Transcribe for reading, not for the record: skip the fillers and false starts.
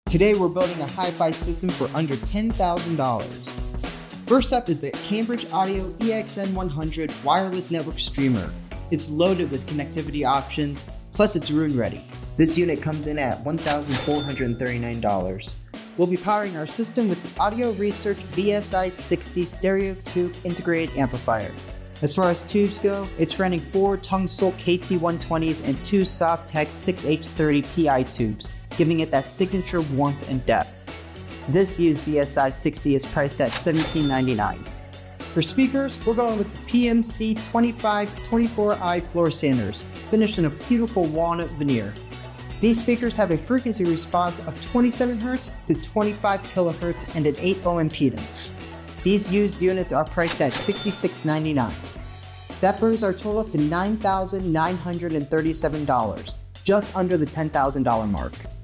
Today we're building a hi-fi system for under $10,000. First up is the Cambridge Audio EXN100 wireless network streamer. It's loaded with connectivity options, plus it's room ready. This unit comes in at $1,439. We'll be powering our system with the Audio Research VSI60 stereo tube integrated amplifier. As far as tubes go, it's running 4 Tungsol KT120s and 2 Softex 6H30 PI tubes, giving it that signature warmth and depth. This used VSI60 is priced at $17.99. For speakers, we're going with the PMC 2524i floor standers, finished in a beautiful walnut veneer. These speakers have a frequency response of 27 Hz to 25 kHz and an 8 ohm impedance. These used units are priced at $66.99. That brings our total to $9,937, just under the $10,000 mark.